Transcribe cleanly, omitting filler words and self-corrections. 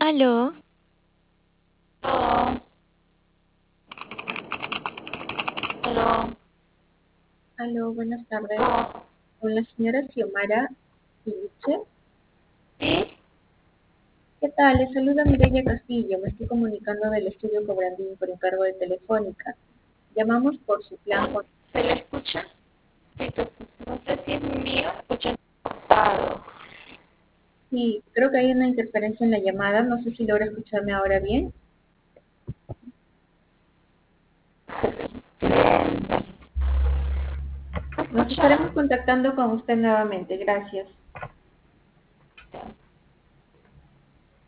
Aló, Aló, aló, Aló, buenas tardes. aló. Con la señora Xiomara Iliche. ¿Sí? ¿Qué tal? Le saluda Mireya Castillo. Me estoy comunicando del estudio Cobrandín por encargo de Telefónica. Llamamos por su plan ¿Cómo con... se le escucha? Sí, no sé si es mío, escucha cortado. Sí, creo que hay una interferencia en la llamada. No sé si logra escucharme ahora bien. ¿Me Nos escucha? estaremos contactando con usted nuevamente. Gracias.